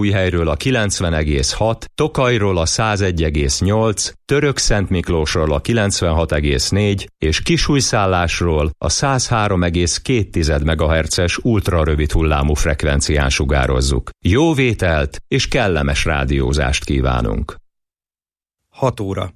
Marosvásárhelyről a 90,6, Tokajról a 101,8, Törökszentmiklósról a 96,4 és Kisújszállásról a 103,2 MHz-es ultrarövid hullámú frekvencián sugározzuk. Jó vételt és kellemes rádiózást kívánunk! 6 óra.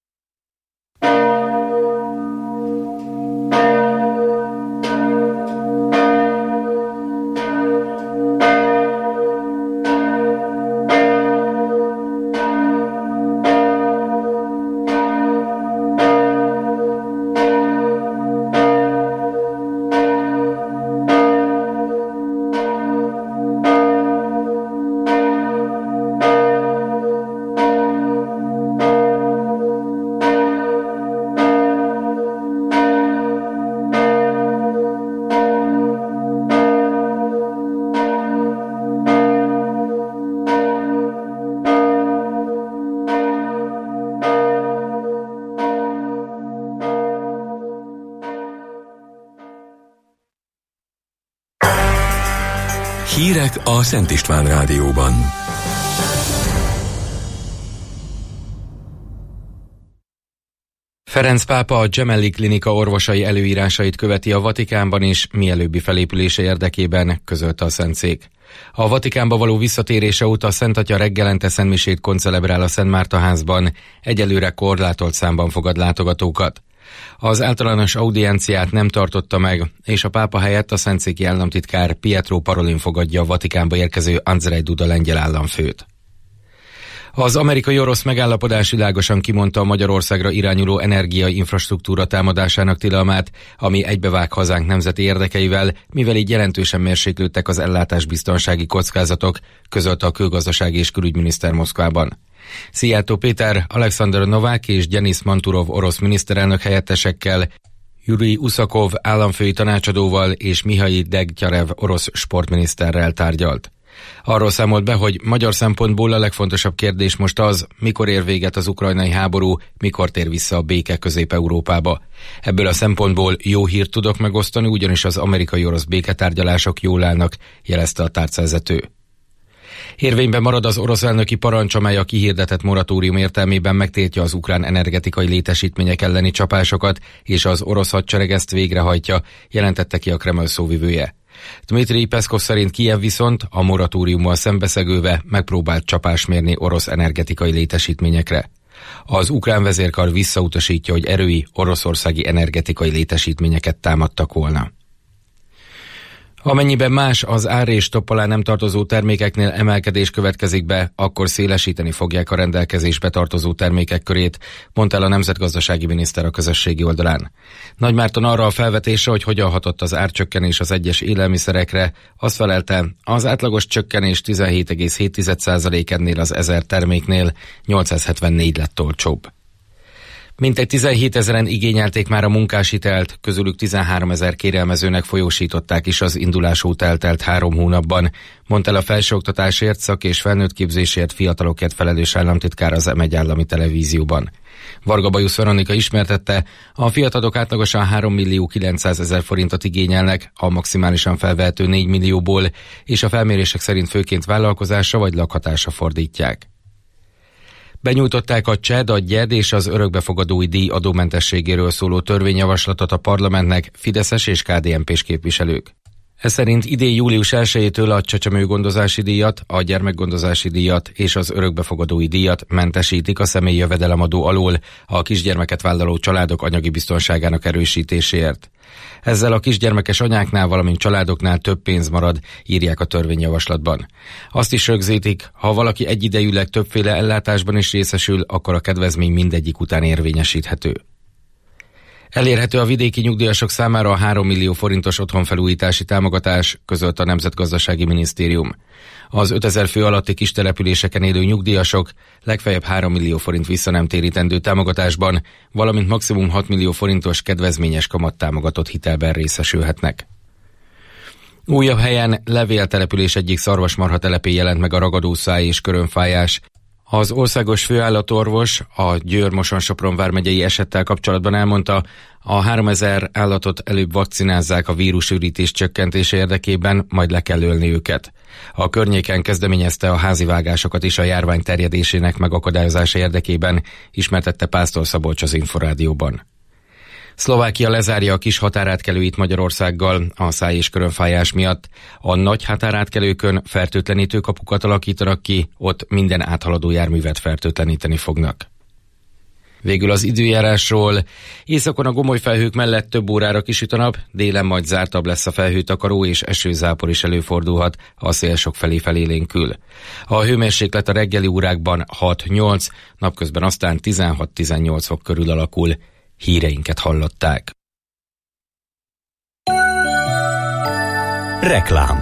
Hírek a Szent István Rádióban. Ferenc pápa a Gemelli Klinika orvosai előírásait követi a Vatikánban is, mielőbbi felépülése érdekében, közölte a Szentszék. A Vatikánba való visszatérése óta a Szent Atya reggelente szentmisét koncelebrál a Szent Márta házban, egyelőre korlátolt számban fogad látogatókat. Az általános audienciát nem tartotta meg, és a pápa helyett a szentszéki államtitkár Pietro Parolin fogadja a Vatikánba érkező Andrzej Duda lengyel államfőt. Az amerikai-orosz megállapodás világosan kimondta a Magyarországra irányuló energiai infrastruktúra támadásának tilalmát, ami egybevág hazánk nemzeti érdekeivel, mivel így jelentősen mérséklődtek az ellátásbiztonsági kockázatok, közölte a külgazdasági és külügyminiszter Moszkvában. Szijjártó Péter, Alexander Novák és Denis Manturov orosz miniszterelnök helyettesekkel, Jurij Uszakov államfői tanácsadóval és Mihail Degtyarev orosz sportminiszterrel tárgyalt. Arról számolt be, hogy magyar szempontból a legfontosabb kérdés most az, mikor ér véget az ukrajnai háború, mikor tér vissza a béke Közép-Európába. Ebből a szempontból jó hírt tudok megosztani, ugyanis az amerikai-orosz béketárgyalások jól állnak, jelezte a tárcavezető. Érvényben marad az orosz elnöki parancs, amely a kihirdetett moratórium értelmében megtiltja az ukrán energetikai létesítmények elleni csapásokat, és az orosz hadsereg ezt végrehajtja, jelentette ki a Kreml szóvivője. Dmitrij Peszkov szerint Kijev viszont a moratóriummal szembeszegülve megpróbált csapást mérni orosz energetikai létesítményekre. Az ukrán vezérkar visszautasítja, hogy erői oroszországi energetikai létesítményeket támadtak volna. Amennyiben más az ár és topp alá nem tartozó termékeknél emelkedés következik be, akkor szélesíteni fogják a rendelkezésbe tartozó termékek körét, mondta el a nemzetgazdasági miniszter a közösségi oldalán. Nagy Márton arra a felvetésre, hogy hogyan hatott az árcsökkenés az egyes élelmiszerekre, azt felelte, az átlagos csökkenés 17,7% ennél az 1000 terméknél, 874 lett olcsóbb. Mintegy 17 000-en igényelték már a munkáshitelt, közülük 13 000 kérelmezőnek folyósították is az indulás óta eltelt 3 hónapban, mondta el a felsőoktatásért, szak- és felnőttképzésért fiatalokért felelős államtitkár az M1 állami televízióban. Varga Bajusz Veronika ismertette, a fiatalok átlagosan 3 900 000 forintot igényelnek, a maximálisan felvehető 4 millióból, és a felmérések szerint főként vállalkozásra vagy lakhatásra fordítják. Benyújtották a CSED, a GYED és az örökbefogadói díj adómentességéről szóló törvényjavaslatot a parlamentnek fideszes és KDNP-s képviselők. Ez szerint idén július 1-től a csecsemőgondozási díjat, a gyermekgondozási díjat és az örökbefogadói díjat mentesítik a személyi jövedelemadó alól a kisgyermeket vállaló családok anyagi biztonságának erősítéséért. Ezzel a kisgyermekes anyáknál, valamint családoknál több pénz marad, írják a törvényjavaslatban. Azt is rögzítik, ha valaki egyidejűleg többféle ellátásban is részesül, akkor a kedvezmény mindegyik után érvényesíthető. Elérhető a vidéki nyugdíjasok számára a 3 millió forintos otthonfelújítási támogatás, közölte a Nemzetgazdasági Minisztérium. Az 5000 fő alatti kistelepüléseken élő nyugdíjasok legfeljebb 3 millió forint visszanemtérítendő támogatásban, valamint maximum 6 millió forintos kedvezményes kamattámogatott hitelben részesülhetnek. Újabb helyen levéltelepülés egyik szarvasmarha telepén jelent meg a ragadószáj és körömfájás. Az országos főállatorvos a Győr-Moson-Sopron vármegyei esettel kapcsolatban elmondta, a 3000 állatot előbb vakcinázzák a vírusürítés csökkentése érdekében, majd le kell ölni őket. A környéken kezdeményezte a házivágásokat is a járvány terjedésének megakadályozása érdekében, ismertette Pásztor Szabolcs az Inforádióban. Szlovákia lezárja a kis határátkelőit Magyarországgal a száj- és körönfájás miatt. A nagy határátkelőkön fertőtlenítő kapukat alakítanak ki, ott minden áthaladó járművet fertőtleníteni fognak. Végül az időjárásról. Északon a gomoly felhők mellett több órára kisüt a nap, délen majd zártabb lesz a felhőtakaró és esőzápor is előfordulhat, a szél sokfelé felélénkül. A hőmérséklet a reggeli órákban 6-8, napközben aztán 16-18 fok körül alakul. Híreinket hallották. Reklám.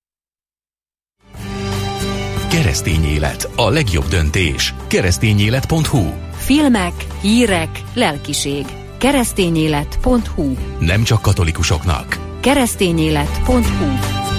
Keresztény élet, a legjobb döntés. Keresztényélet.hu. Filmek, hírek, lelkiség. Keresztényélet.hu. Nem csak katolikusoknak. Keresztényélet.hu.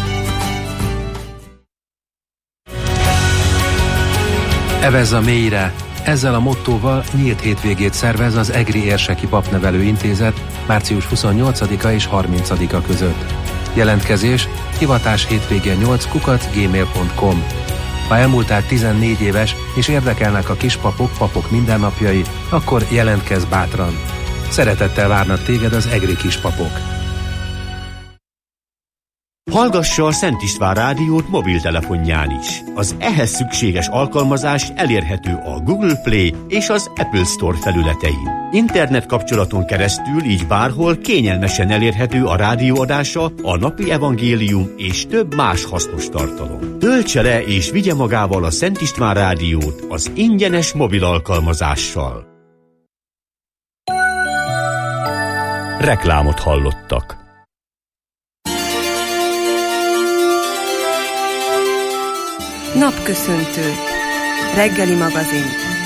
Evezz a mélyre! Ezzel a mottóval nyílt hétvégét szervez az Egri Érseki Papnevelő Intézet március 28-a és 30-a között. Jelentkezés hivatás hétvégén 8@gmail.com. Ha elmúltál 14 éves és érdekelnek a kispapok, papok mindennapjai, akkor jelentkezz bátran. Szeretettel várnak téged az egri kispapok. Hallgassa a Szent István rádiót mobiltelefonján is. Az ehhez szükséges alkalmazás elérhető a Google Play és az Apple Store felületein. Internet kapcsolaton keresztül így bárhol kényelmesen elérhető a rádióadása, a napi evangélium és több más hasznos tartalom. Töltse le és vigye magával a Szent István rádiót az ingyenes mobil alkalmazással. Reklámot hallottak. Napköszöntő. Reggeli magazin.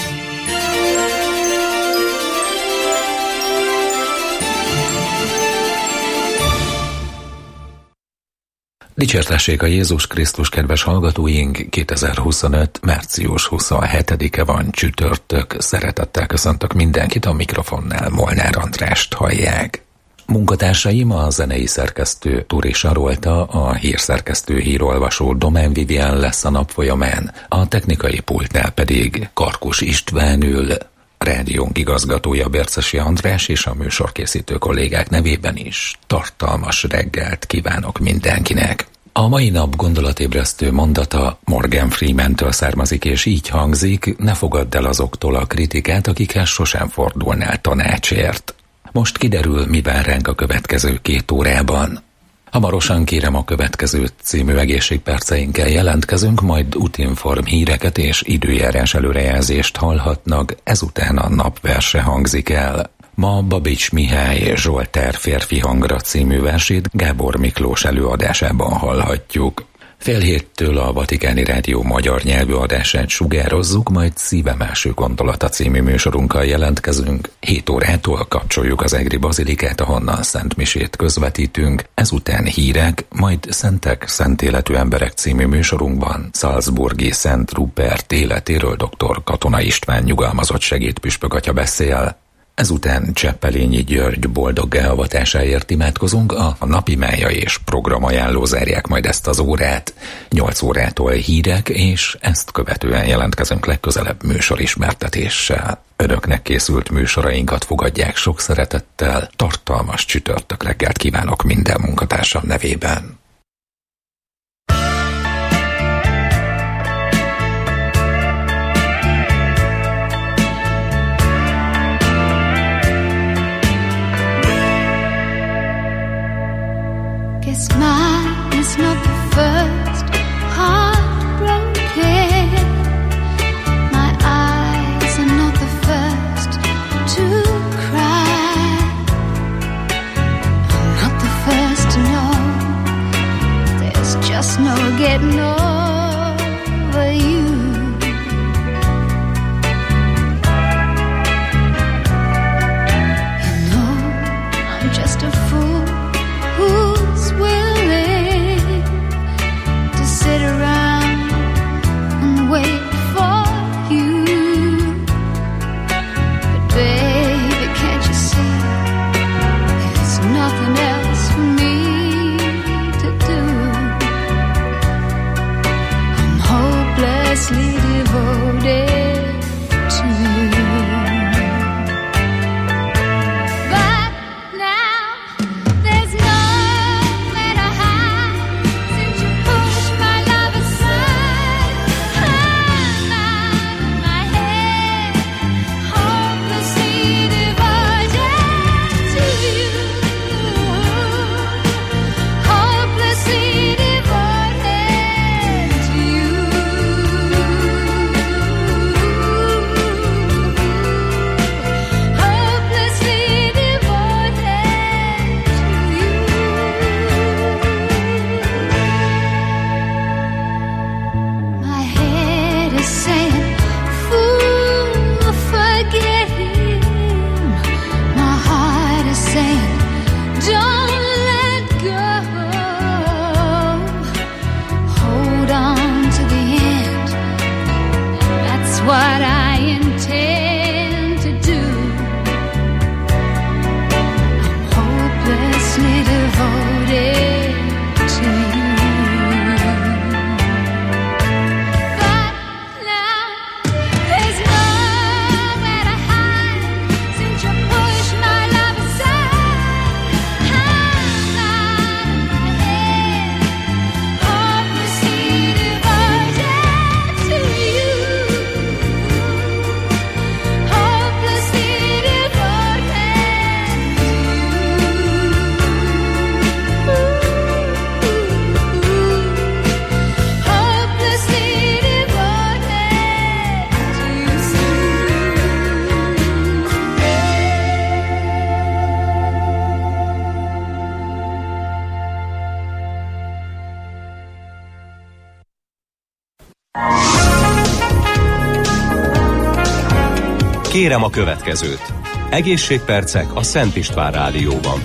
Dicsértessék a Jézus Krisztus, kedves hallgatóink! 2025. március 27-e van, csütörtök. Szeretettel köszöntök mindenkit, a mikrofonnál Molnár Andrást hallják. Munkatársaim a zenei szerkesztő Turi Sarolta, a hírszerkesztő hírolvasó Domán Vivian lesz a nap folyamán, a technikai pultnál pedig Karkus István ül, rádiónk igazgatója Bércesi András és a műsorkészítő kollégák nevében is tartalmas reggelt kívánok mindenkinek. A mai nap gondolatébresztő mondata Morgan Freemantől származik, és így hangzik: ne fogadd el azoktól a kritikát, akikhez sosem fordulnál tanácsért. Most kiderül, mi vár ránk a következő 2 órában. Hamarosan kérem a következő című egészségperceinkkel jelentkezünk, majd útinform híreket és időjárás előrejelzést hallhatnak, ezután a napverse hangzik el. Ma Babics Mihály Zsoltár Férfi hangra című versét Gábor Miklós előadásában hallhatjuk. 6:30 a Vatikáni Rádió magyar nyelvű adását sugározzuk, majd Szívem első gondolata című műsorunkkal jelentkezünk. 7 órától kapcsoljuk az Egri Bazilikát, ahonnan szentmisét közvetítünk, ezután hírek, majd Szentek, szent életű emberek című műsorunkban Salzburgi Szent Rupert életéről dr. Katona István nyugalmazott segédpüspök atya beszél. Ezután Cseppelényi György boldoggá avatásáért imádkozunk, a napi mája és programajánló zárják majd ezt az órát. 8 órától hírek, és ezt követően jelentkezünk legközelebb műsorismertetéssel. Önöknek készült műsorainkat fogadják sok szeretettel, tartalmas csütörtök reggelt kívánok minden munkatársam nevében. Guess mine is not the first heartbroken. My eyes are not the first to cry. I'm not the first to know hopelessly devoted to you. But now there's nowhere to hide since you pushed my love aside. I'm out of my head, hopelessly devoted to you. Hopelessly devoted to you. Hopelessly devoted to you. My head is saying, fool, forget him. My heart is saying, don't let go. Hold on to the end. That's what I intend to do. I'm hopelessly devoted to you. But now there's nowhere to hide since you pushed my love aside. I'm out of my head, hopelessly devoted to you. Hopelessly devoted to you. Hopelessly Kérem a következőt. Egészségpercek a Szent István Rádióban.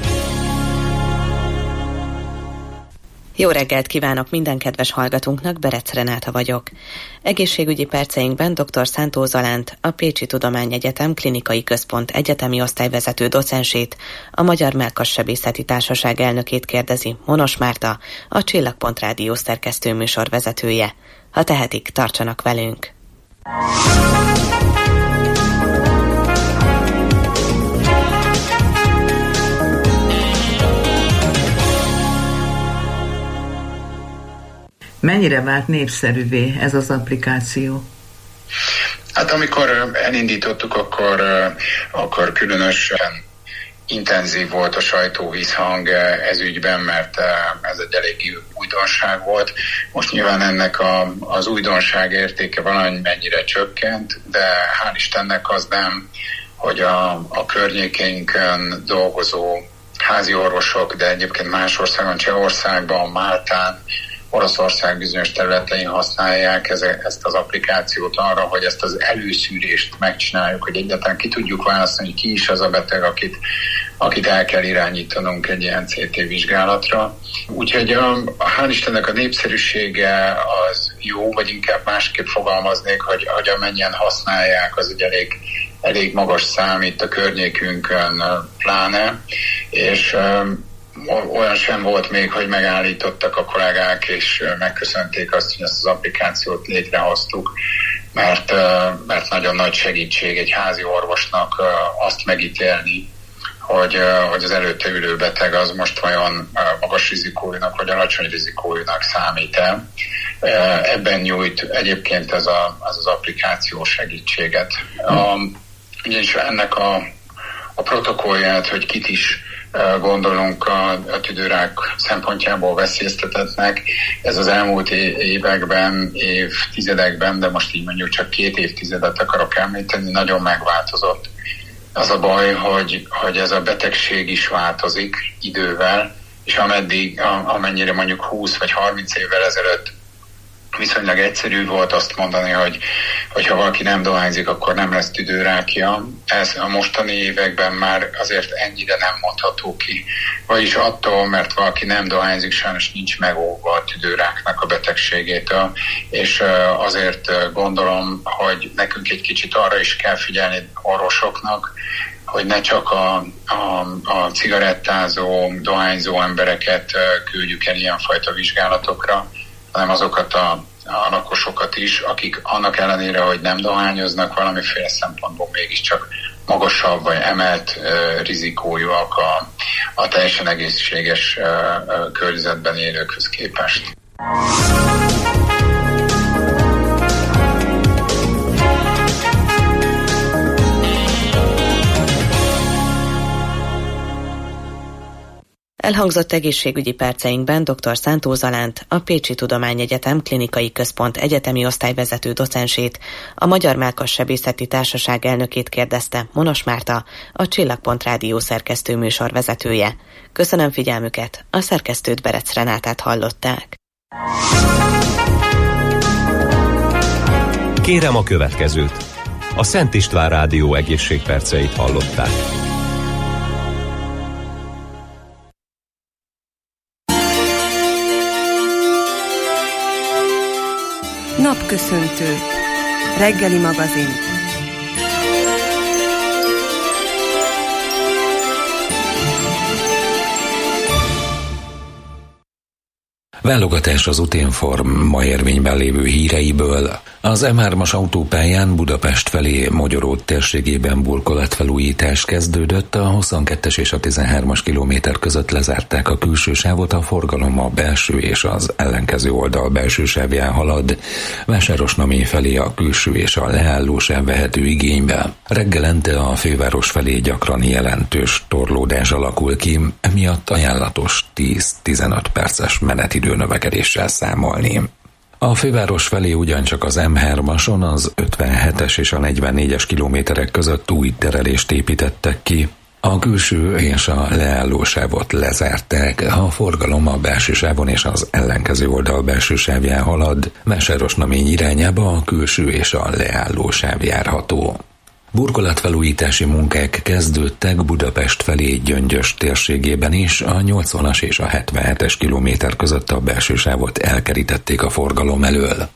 Jó reggelt kívánok minden kedves hallgatónknak, Berec Renáta vagyok. Egészségügyi perceinkben dr. Szántó Zalánt, a Pécsi Tudományegyetem Klinikai Központ egyetemi osztályvezető docensét, a Magyar Mellkassebészeti Társaság elnökét kérdezi Monos Márta, a Csillagpont Rádió szerkesztő műsorvezetője. Ha tehetik, tartsanak velünk! Mennyire vált népszerűvé ez az applikáció? Hát amikor elindítottuk, akkor különösen intenzív volt a sajtóvízhang ez ügyben, mert ez egy elég újdonság volt. Most nyilván ennek az újdonság értéke valamennyire csökkent, de hál' Istennek az nem, hogy a környékénkön dolgozó házi orvosok, de egyébként más országon, Csehországban, Máltán, Oroszország bizonyos területein használják ezt az applikációt arra, hogy ezt az előszűrést megcsináljuk, hogy egyáltalán ki tudjuk választani, hogy ki is az a beteg, akit el kell irányítanunk egy ilyen CT vizsgálatra. Úgyhogy hál' Istennek a népszerűsége az jó, vagy inkább másképp fogalmaznék, hogy amennyien használják, az egy elég magas szám itt a környékünkön pláne, és olyan sem volt még, hogy megállítottak a kollégák, és megköszönték azt, hogy ezt az applikációt létrehoztuk, mert nagyon nagy segítség egy házi orvosnak azt megítélni, hogy az előtte ülő beteg az most vajon magas rizikójúnak vagy alacsony rizikójúnak számít-e. Ebben nyújt egyébként ez az applikáció segítséget. Ugyanis ennek a protokollját, hogy kit is gondolunk a tüdőrák szempontjából veszélyeztetettnek. Ez az elmúlt években, évtizedekben, de most így mondjuk csak 2 évtizedet akarok említeni, nagyon megváltozott. Az a baj, hogy ez a betegség is változik idővel, és amennyire mondjuk 20 vagy 30 évvel ezelőtt viszonylag egyszerű volt azt mondani, hogy ha valaki nem dohányzik, akkor nem lesz tüdőrákja. Ez a mostani években már azért ennyire nem mondható ki. Vagyis attól, mert valaki nem dohányzik, sajnos nincs megóvva a tüdőráknak a betegségétől, és azért gondolom, hogy nekünk egy kicsit arra is kell figyelni orvosoknak, hogy ne csak a cigarettázó, dohányzó embereket küldjük el ilyenfajta vizsgálatokra, hanem azokat a a lakosokat is, akik annak ellenére, hogy nem dohányoznak, valamiféle szempontból mégiscsak magasabb vagy emelt rizikójúak a teljesen egészséges környezetben élőkhöz képest. Elhangzott egészségügyi perceinkben dr. Szántó Zalánt, a Pécsi Tudományegyetem Klinikai Központ egyetemi osztályvezető docensét, a Magyar Mellkassebészeti Társaság elnökét kérdezte Monos Márta, a Csillagpont Rádió szerkesztő műsorvezetője. Köszönöm figyelmüket, a szerkesztőt Berec Renátát hallották. Kérem a következőt. A Szent István Rádió egészségperceit hallották. Napköszöntő. Reggeli magazin. Válogatás az Utinform ma érvényben lévő híreiből. Az M3-as autópályán Budapest felé Mogyoród térségében burkolatfelújítás kezdődött, a 22-es és a 13-as kilométer között lezárták a külső sávot, a forgalom a belső és az ellenkező oldal belső sávján halad. Vásárosnamény felé a külső és a leálló sáv vehető igénybe. Reggelente a főváros felé gyakran jelentős torlódás alakul ki, emiatt ajánlatos 10-15 perces menetidő növekedéssel számolni. A főváros felé ugyancsak az M3-ason az 57-es és a 44-es kilométerek között új terelést építettek ki. A külső és a leálló sávot lezárták, a forgalom a belső sávon és az ellenkező oldal belső sávján halad, Vásárosnamény irányába a külső és a leálló sáv járható. Burkolatfelújítási munkák kezdődtek Budapest felé Gyöngyös térségében is, a 80-as és a 77-es kilométer között a belső sávot elkerítették a forgalom elől.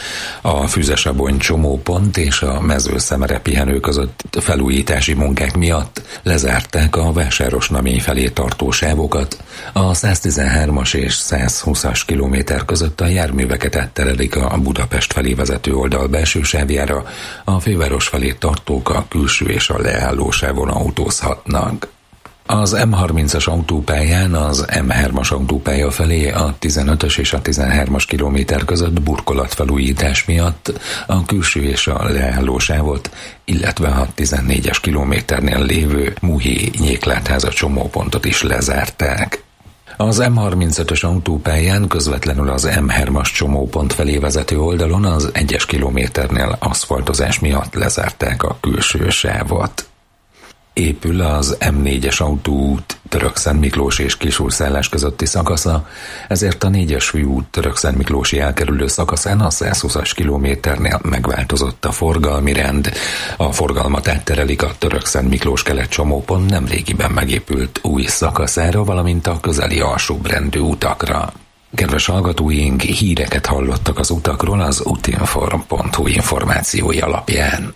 A Füzesabony csomópont és a Mezőszemere pihenő között felújítási munkák miatt lezárták a Vásárosnamény felé tartó sávokat, a 113-as és 120-as kilométer között a járműveket átterelik a Budapest felé vezető oldal belső sávjára, a főváros felé tartók a külső és a leálló sávon autózhatnak. Az M30-as autópályán az M3-as autópálya felé a 15-ös és a 13-as kilométer között burkolatfelújítás miatt a külső és a leálló sávot, illetve a 14-es kilométernél lévő Muhi-Nyéklátháza csomópontot is lezárták. Az M35-ös autópályán közvetlenül az M3-as csomópont felé vezető oldalon az 1-es kilométernél aszfaltozás miatt lezárták a külső sávot. Épül az M4-es autóút Törökszentmiklós és Kisúrszállás közötti szakasza, ezért a 4-es főút Törökszentmiklósi elkerülő szakaszán a 120-as kilométernél megváltozott a forgalmi rend. A forgalmat átterelik a Törökszentmiklós kelet csomópont nemrégiben megépült új szakaszára, valamint a közeli alsóbrendű utakra. Kedves hallgatóink, híreket hallottak az utakról az utinform.hu információi alapján.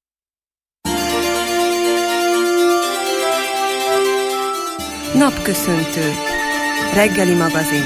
Napköszöntő. Reggeli magazin.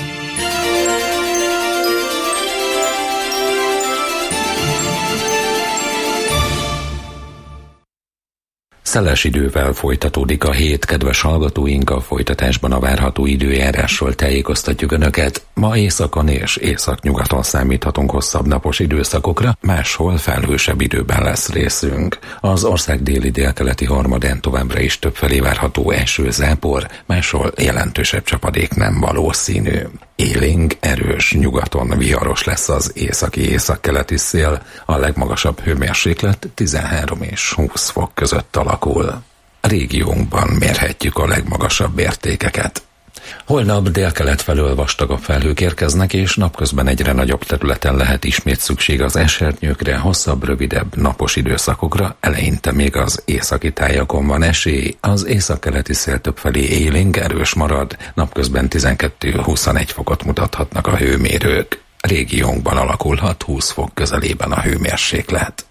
Szeles idővel folytatódik a hét, kedves hallgatóink, a folytatásban a várható időjárásról tájékoztatjuk Önöket. Ma északon és északnyugaton számíthatunk hosszabb napos időszakokra, máshol felhősebb időben lesz részünk. Az ország déli délkeleti harmadán továbbra is többfelé várható eső, zápor, máshol jelentősebb csapadék nem valószínű. Élénk, erős, nyugaton viharos lesz az északi-északkeleti szél, a legmagasabb hőmérséklet 13 és 20 fok között alakul. A régiónkban mérhetjük a legmagasabb értékeket. Holnap délkelet felől vastagabb felhők érkeznek, és napközben egyre nagyobb területen lehet ismét szükség az esernyőkre, hosszabb, rövidebb napos időszakokra, eleinte még az északi tájakon van esély, az északkeleti szél többfelé élénk, erős marad, napközben 12-21 fokot mutathatnak a hőmérők. Régiónkban alakulhat 20 fok közelében a hőmérséklet.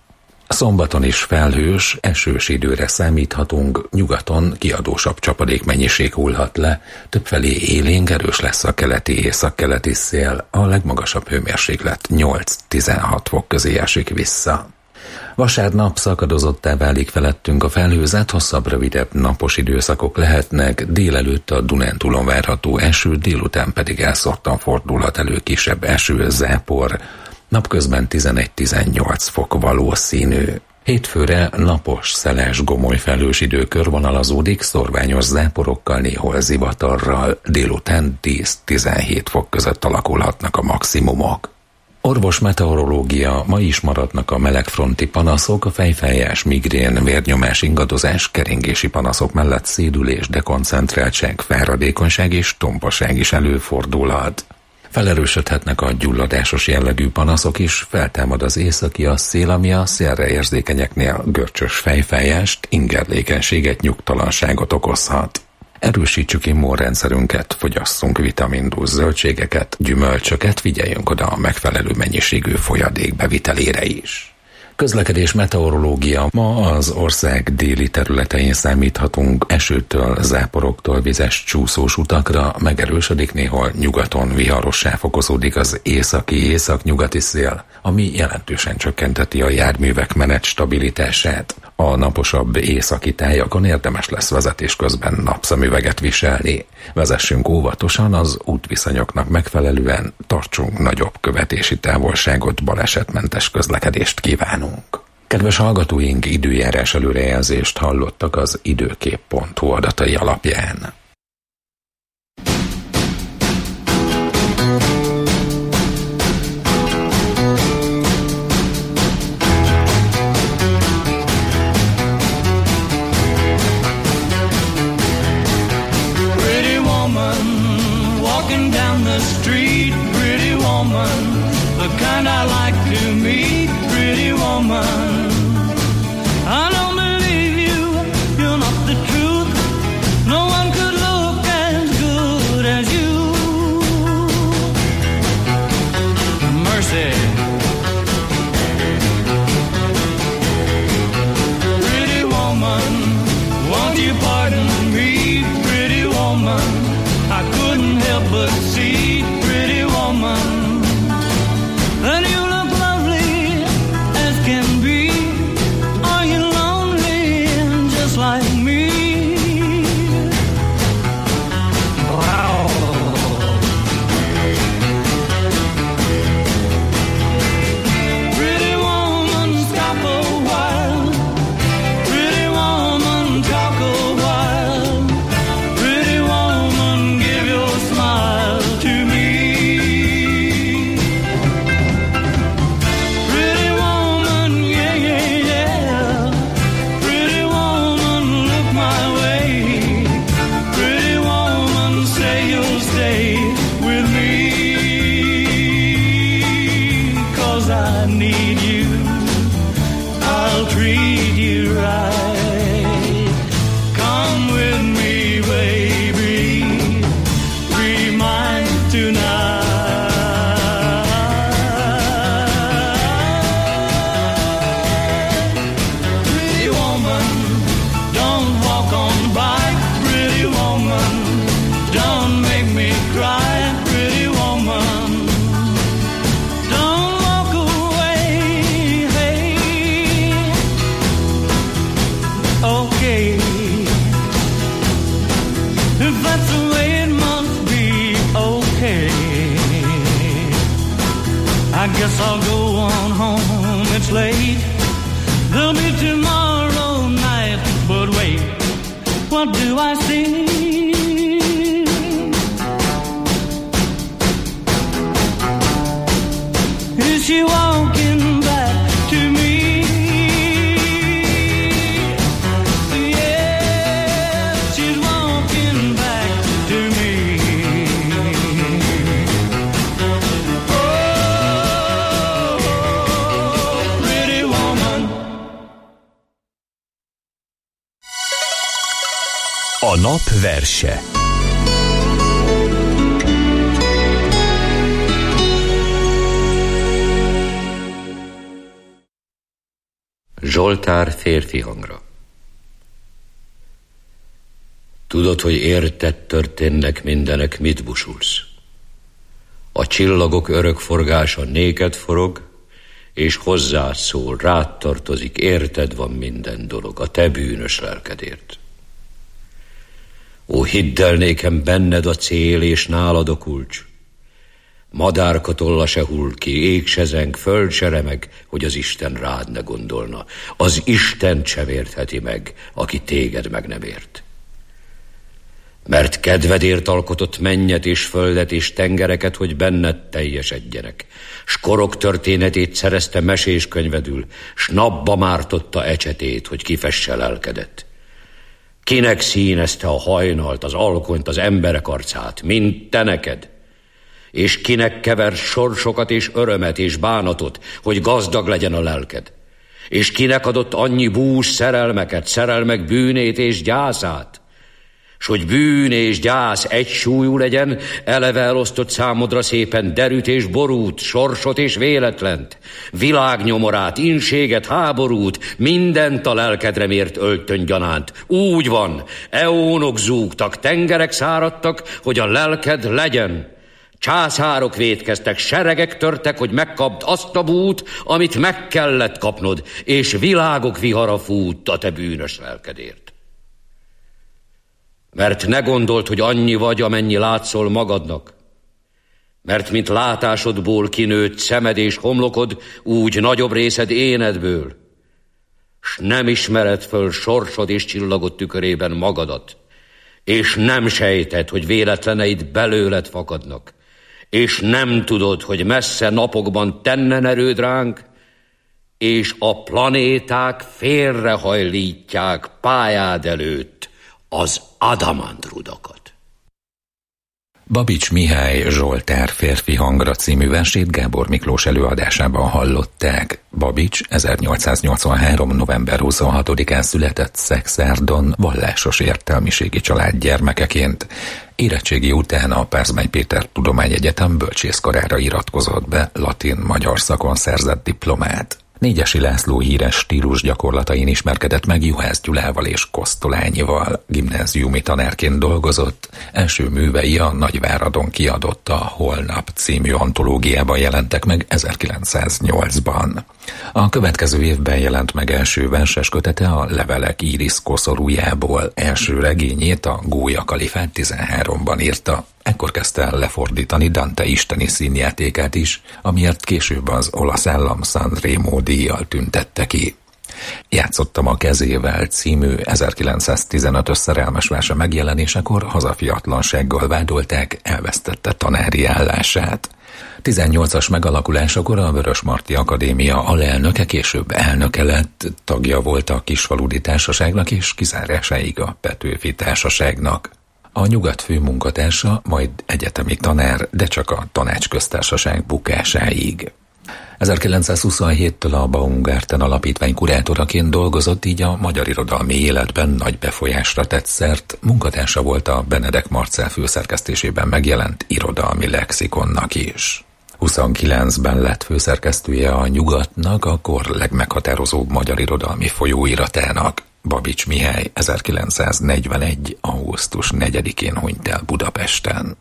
Szombaton is felhős, esős időre számíthatunk, nyugaton kiadósabb csapadékmennyiség hullhat le, többfelé élénk, erős lesz a keleti-északkeleti szél, a legmagasabb hőmérséklet 8-16 fok közé esik vissza. Vasárnap szakadozottá válik felettünk a felhőzet, hosszabb, rövidebb napos időszakok lehetnek, délelőtt a Dunántúlon várható eső, délután pedig elszórtan fordulhat elő kisebb eső, zápor, napközben 11-18 fok valószínű. Hétfőre napos, szeles, gomoly felhős idő körvonalazódik, szorványos záporokkal, néhol zivatarral, délután 10-17 fok között alakulhatnak a maximumok. Orvos meteorológia, ma is maradnak a melegfronti panaszok, a fejfájás, migrén, vérnyomás, ingadozás, keringési panaszok mellett szédülés, dekoncentráltság, fáradékonyság és tompaság is előfordulhat. Felerősödhetnek a gyulladásos jellegű panaszok is, feltámad az északi a szél, ami a szélre érzékenyeknél görcsös fejfájást, ingerlékenységet, nyugtalanságot okozhat. Erősítsük immunrendszerünket, fogyasszunk vitamindús zöldségeket, gyümölcsöket, figyeljünk oda a megfelelő mennyiségű folyadék bevitelére is. Közlekedés meteorológia. Ma az ország déli területein számíthatunk esőtől, záporoktól vizes csúszós utakra, megerősödik, néhol nyugaton viharossá fokozódik az északi-északnyugati szél, ami jelentősen csökkenteti a járművek menet stabilitását. A naposabb északi tájakon érdemes lesz vezetés közben napszemüveget viselni. Vezessünk óvatosan, az útviszonyoknak megfelelően, tartsunk nagyobb követési távolságot, balesetmentes közlekedést kívánunk. Kedves hallgatóink, időjárás előrejelzést hallottak az időkép.hu adatai alapján. I don't believe you, you're not the truth. No one could look as good as you. Mercy. Pretty woman, won't you pardon me, pretty woman? I couldn't help but see, pretty woman, that you look lovely as can be. Are you lonely just like me? Wow. Pretty woman, stop a while. Pretty woman, talk a while. Pretty woman, give your smile to me. Pretty woman, yeah, yeah, yeah. Pretty woman, look my way. Pretty woman, say you'll stay with me. 'Cause I need you, I'll treat you right. Come with me, baby, be mine tonight. Pretty woman, don't walk on by. Pretty woman, don't make me cry. Pretty woman, don't walk away. Hey, okay, if that's the way it must be, okay. I guess I'll go on home, it's late. There'll be tomorrow night, but wait, what do I see? Is she walking back to me? Yeah, she's walking back to me. Oh, pretty woman. A nap verse. Zsoltár férfi hangra. Tudod, hogy érted történnek mindenek, mit busulsz? A csillagok örök forgása néked forog, és hozzád szól, rád tartozik, érted van minden dolog, a te bűnös lelkedért. Ó, hidd el nékem, benned a cél, és nálad a kulcs. Madárka tolla se hull ki, ég se zeng, föld se remeg, hogy az Isten rád ne gondolna. Az Istent sem értheti meg, aki téged meg nem ért. Mert kedvedért alkotott mennyet és földet és tengereket, hogy benned teljesedjenek. S korok történetét szerezte mesés könyvedül, s napba mártotta ecsetét, hogy kifesse lelkedet. Kinek színezte a hajnalt, az alkonyt, az emberek arcát, mint te neked? És kinek kever sorsokat és örömet és bánatot, hogy gazdag legyen a lelked? És kinek adott annyi bús szerelmeket, szerelmek bűnét és gyászát? S hogy bűn és gyász egy súlyú legyen, eleve elosztott számodra szépen derűt és borút, sorsot és véletlent, világnyomorát, inséget, háborút, mindent a lelkedre mért öltön gyanánt. Úgy van, eónok zúgtak, tengerek száradtak, hogy a lelked legyen. Császárok vétkeztek, seregek törtek, hogy megkapd azt a bút, amit meg kellett kapnod, és világok vihara fut a te bűnös lelkedért. Mert ne gondold, hogy annyi vagy, amennyi látszol magadnak. Mert mint látásodból kinőtt szemed és homlokod, úgy nagyobb részed énedből. S nem ismered föl sorsod és csillagod tükörében magadat. És nem sejted, hogy véletleneid belőled fakadnak. És nem tudod, hogy messze napokban tennen erőd ránk, és a planéták félrehajlítják pályád előtt az adamantrudakat. Babics Mihály Zsoltár férfi hangra című versét Gábor Miklós előadásában hallották. Babics 1883. november 26-án született Szekszárdon, vallásos értelmiségi család gyermekeként. Érettségi után a Pázmány Péter Tudományegyetem bölcsészkarára iratkozott be, latin-magyar szakon szerzett diplomát. Négyesi László híres stílus gyakorlatain ismerkedett meg Juhász Gyulával és Kosztolányival. Gimnáziumi tanárként dolgozott, első művei a Nagyváradon kiadott a Holnap című antológiában jelentek meg 1908-ban. A következő évben jelent meg első verses kötete a Levelek Íris koszorújából. Első regényét, a Gólya Kalifát 13-ban írta. Ekkor kezdte el lefordítani Dante isteni színjátékát is, amiért később az olasz állam Sanremo díjjal tüntette ki. Játszottam a kezével című 1915-ös szerelmes verse megjelenésekor hazafiatlansággal vádolták, elvesztette tanári állását. 18-as megalakulásakor a Vörösmarty Akadémia alelnöke, később elnöke lett, tagja volt a Kisfaludy Társaságnak és kizárásáig a Petőfi Társaságnak. A Nyugat főmunkatársa, majd egyetemi tanár, de csak a Tanácsköztársaság bukásáig. 1927-től a Baumgarten Alapítvány kurátoraként dolgozott, így a magyar irodalmi életben nagy befolyásra tett szert. Munkatársa volt a Benedek Marcell főszerkesztésében megjelent Irodalmi Lexikonnak is. 29-ben lett főszerkesztője a Nyugatnak, a kor legmeghatározóbb magyar irodalmi folyóiratának. Babics Mihály 1941. augusztus 4-én hunyt el Budapesten.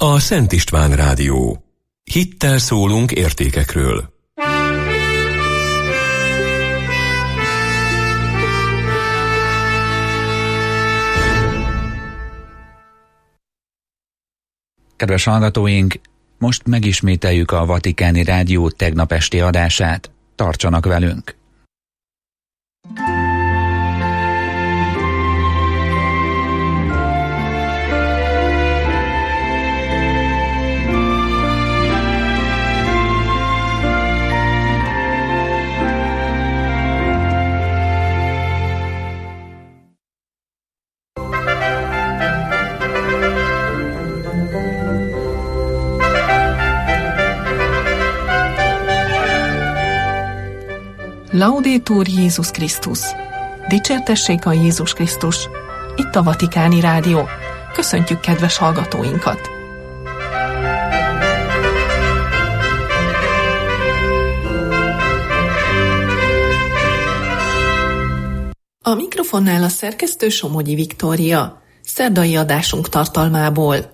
a Szent István Rádió. Hittel szólunk értékekről. Kedves hallgatóink, most megismételjük a Vatikáni Rádió tegnap esti adását. Tartsanak velünk! Laudetur Jézus Krisztus! Dicsértessék a Jézus Krisztus! Itt a Vatikáni Rádió. Köszöntjük kedves hallgatóinkat! A mikrofonnál a szerkesztő Somogyi Viktória. Szerdai adásunk tartalmából.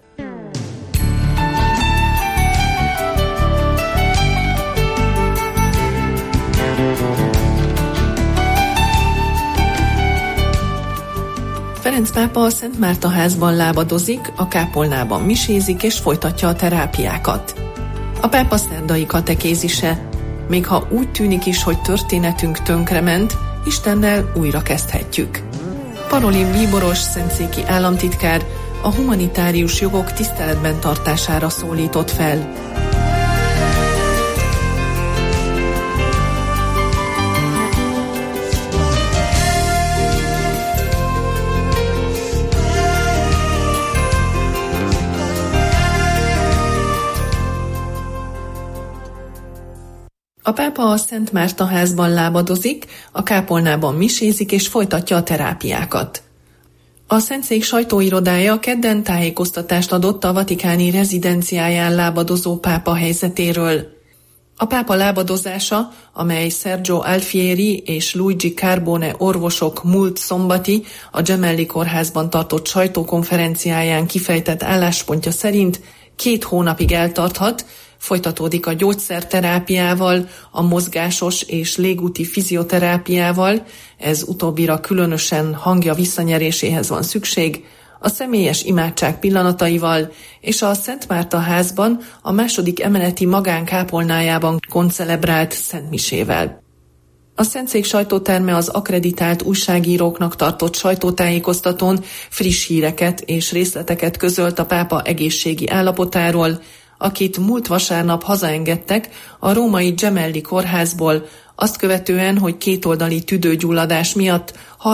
Ferenc pápa a Szent Márta házban lábadozik, a kápolnában misézik és folytatja a terápiákat. A pápa szerdai katekézise. Még ha úgy tűnik is, hogy történetünk tönkrement, Istennel újra kezdhetjük. Parolin bíboros szentszéki államtitkár a humanitárius jogok tiszteletben tartására szólított fel. A pápa a Szent Márta házban lábadozik, a kápolnában misézik és folytatja a terápiákat. A Szentszék sajtóirodája kedden tájékoztatást adott a vatikáni rezidenciáján lábadozó pápa helyzetéről. A pápa lábadozása, amely Sergio Alfieri és Luigi Carbone orvosok múlt szombati a Gemelli kórházban tartott sajtókonferenciáján kifejtett álláspontja szerint 2 hónapig eltarthat, folytatódik a gyógyszerterápiával, a mozgásos és légúti fizioterápiával, ez utóbbira különösen hangja visszanyeréséhez van szükség, a személyes imádság pillanataival és a Szent Márta házban a 2. emeleti magánkápolnájában koncelebrált szentmisével. A Szentszék sajtóterme az akkreditált újságíróknak tartott sajtótájékoztatón friss híreket és részleteket közölt a pápa egészségi állapotáról, akit múlt vasárnap hazaengedtek a római Gemelli kórházból, azt követően, hogy kétoldali tüdőgyulladás miatt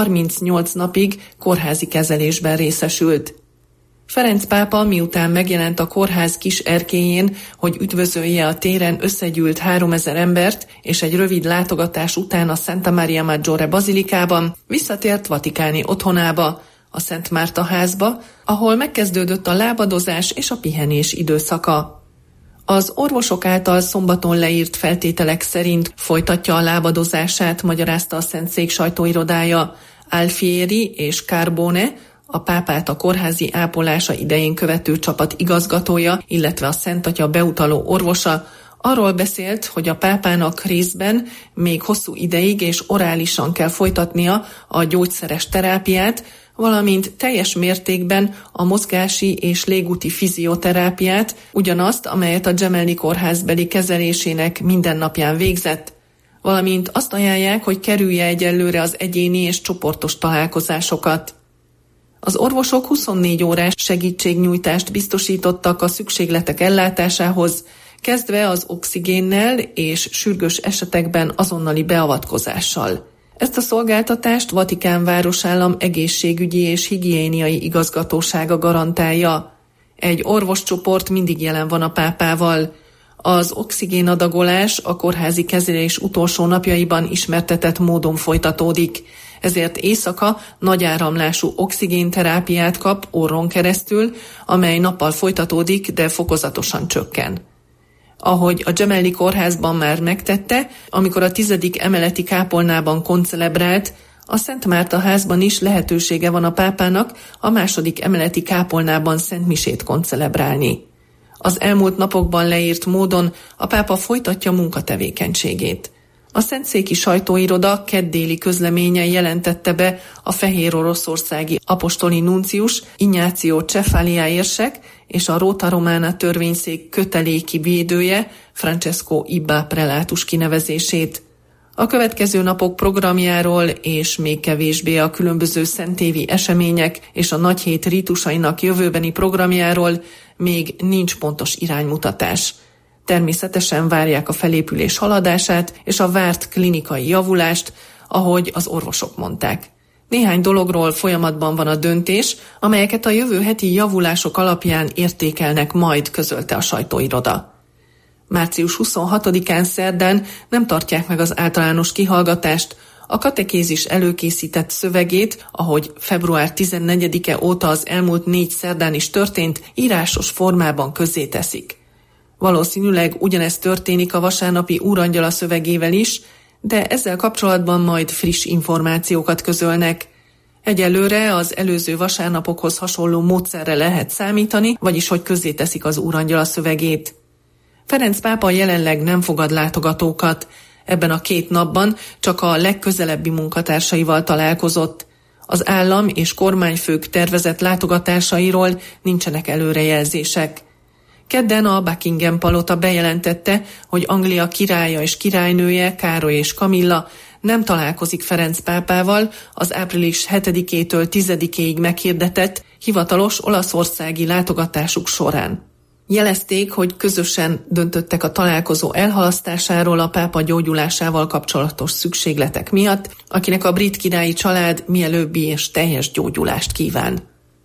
38 napig kórházi kezelésben részesült. Ferenc pápa miután megjelent a kórház kis erkélyén, hogy üdvözölje a téren összegyűlt 3000 embert, és egy rövid látogatás után a Santa Maria Maggiore bazilikában visszatért vatikáni otthonába, a Szent Márta házba, ahol megkezdődött a lábadozás és a pihenés időszaka. Az orvosok által szombaton leírt feltételek szerint folytatja a lábadozását, magyarázta a Szentszék sajtóirodája. Alfieri és Carbone, a pápát a kórházi ápolása idején követő csapat igazgatója, illetve a Szent Atya beutaló orvosa, arról beszélt, hogy a pápának részben még hosszú ideig és orálisan kell folytatnia a gyógyszeres terápiát, valamint teljes mértékben a mozgási és légúti fizioterápiát, ugyanazt, amelyet a Gemelli kórházbeli kezelésének mindennapján végzett, valamint azt ajánlják, hogy kerülje egyelőre az egyéni és csoportos találkozásokat. Az orvosok 24 órás segítségnyújtást biztosítottak a szükségletek ellátásához, kezdve az oxigénnel és sürgős esetekben azonnali beavatkozással. Ezt a szolgáltatást Vatikán városállam egészségügyi és higiéniai igazgatósága garantálja. Egy orvoscsoport mindig jelen van a pápával. Az oxigénadagolás a kórházi kezelés utolsó napjaiban ismertetett módon folytatódik, ezért éjszaka nagy áramlású oxigénterápiát kap orron keresztül, amely nappal folytatódik, de fokozatosan csökken. Ahogy a Gemelli kórházban már megtette, amikor a 10. emeleti kápolnában koncelebrált, a Szent Márta házban is lehetősége van a pápának a 2. emeleti kápolnában szentmisét koncelebrálni. Az elmúlt napokban leírt módon a pápa folytatja munkatevékenységét. A szentszéki sajtóiroda keddéli közleményen jelentette be a fehér oroszországi apostoli nuncius Ignácio Cefalia érsek és a Rota Romana törvényszék köteléki védője Francesco Ibba prelátus kinevezését. A következő napok programjáról és még kevésbé a különböző szentévi események és a nagyhét rítusainak jövőbeni programjáról még nincs pontos iránymutatás. Természetesen várják a felépülés haladását és a várt klinikai javulást, ahogy az orvosok mondták. Néhány dologról folyamatban van a döntés, amelyeket a jövő heti javulások alapján értékelnek majd, közölte a sajtóiroda. Március 26-án szerdán nem tartják meg az általános kihallgatást, a katekézis előkészített szövegét, ahogy február 14-e óta az elmúlt 4 szerdán is történt, írásos formában közzéteszik. Valószínűleg ugyanezt történik a vasárnapi úrangyala szövegével is, de ezzel kapcsolatban majd friss információkat közölnek. Egyelőre az előző vasárnapokhoz hasonló módszerre lehet számítani, vagyis hogy közzéteszik az úrangyala szövegét. Ferenc pápa jelenleg nem fogad látogatókat. Ebben a 2 napban csak a legközelebbi munkatársaival találkozott. Az állam és kormányfők tervezett látogatásairól nincsenek előrejelzések. Kedden a Buckingham palota bejelentette, hogy Anglia királya és királynője, Károly és Kamilla nem találkozik Ferenc pápával az április 7-től 10-ig meghirdetett hivatalos olaszországi látogatásuk során. Jelezték, hogy közösen döntöttek a találkozó elhalasztásáról a pápa gyógyulásával kapcsolatos szükségletek miatt, akinek a brit királyi család mielőbbi és teljes gyógyulást kíván.